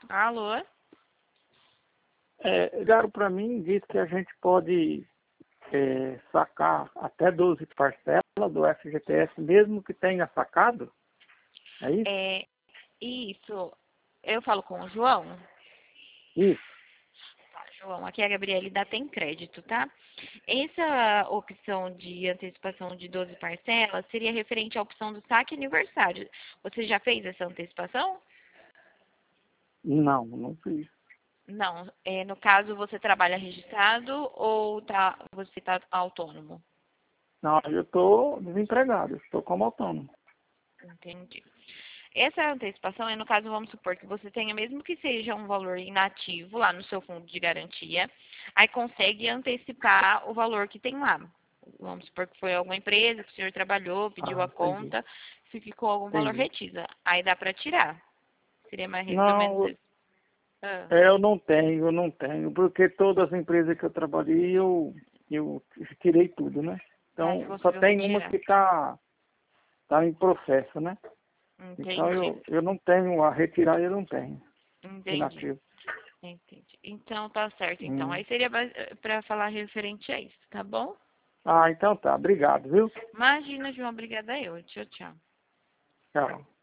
Alô? Ligaram para mim, disse que a gente pode sacar até 12 parcelas do FGTS, mesmo que tenha sacado. É isso? Isso. Eu falo com o João. Isso. Tá, João, aqui é a Gabriele da Tem Crédito, tá? Essa opção de antecipação de 12 parcelas seria referente à opção do saque aniversário. Você já fez essa antecipação? Não fiz. Não. No caso, você trabalha registrado ou você está autônomo? Não, eu estou desempregado, estou como autônomo. Entendi. Essa antecipação é, no caso, vamos supor que você tenha, mesmo que seja um valor inativo lá no seu fundo de garantia, aí consegue antecipar o valor que tem lá. Vamos supor que foi alguma empresa que o senhor trabalhou, pediu a Entendi. conta, se ficou algum valor Entendi. retido. Aí dá para tirar. Seria mais ou menos Não, isso. Ah, eu não tenho, porque todas as empresas que eu trabalhei, eu tirei tudo, né? aí Então, só conseguiu tem uma retirar. que tá em processo, né? Então, Entendi. eu não tenho, a retirar eu não tenho, Entendi. inativo. Entendi. Então tá certo. Então, Hum. aí seria para falar referente a isso, tá bom? Então tá, obrigado, viu? Imagina, João, obrigada eu. Tchau, tchau. Tchau.